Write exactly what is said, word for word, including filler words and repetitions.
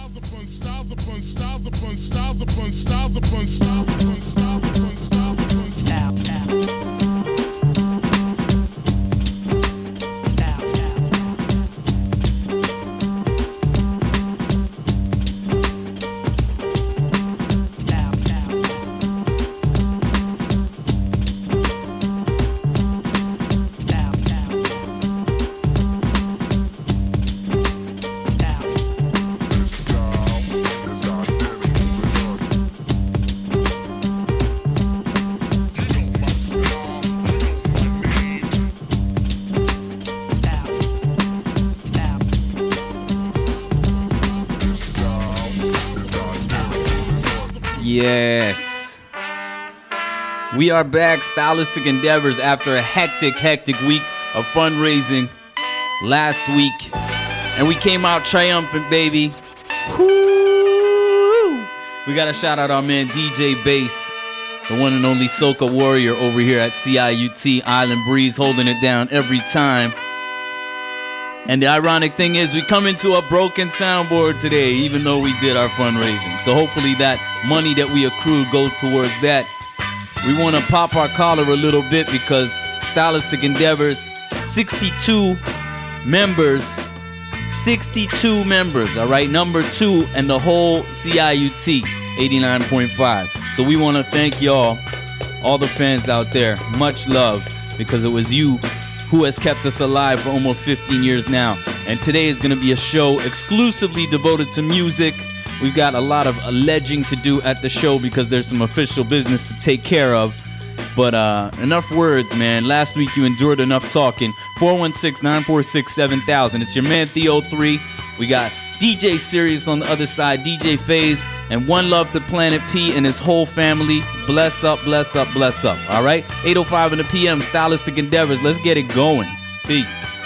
styles upon styles upon styles upon styles upon styles upon styles upon styles upon styles upon styles. Yes. We are back, Stylistic Endeavors, after a hectic, hectic week of fundraising last week. And we came out triumphant, baby. Woo! We got to shout out our man D J Bass, the one and only Soca Warrior over here at C I U T Island Breeze, holding it down every time. And the ironic thing is we come into a broken soundboard today, even though we did our fundraising. So hopefully that money that we accrued goes towards that. We want to pop our collar a little bit because Stylistic Endeavors, sixty-two members, sixty-two members, all right? Number two and the whole C I U T, eighty-nine point five. So we want to thank y'all, all the fans out there. Much love, because it was you who has kept us alive for almost fifteen years now. And today is going to be a show exclusively devoted to music. We've got a lot of alleging to do at the show because there's some official business to take care of. But uh, enough words, man. Last week you endured enough talking. four one six, nine four six, seven thousand. It's your man Theo three. We got D J Sirius on the other side, D J Faze, and one love to Planet P and his whole family. Bless up, bless up, bless up. All right? eight oh five in the P M, Stylistic Endeavors. Let's get it going. Peace.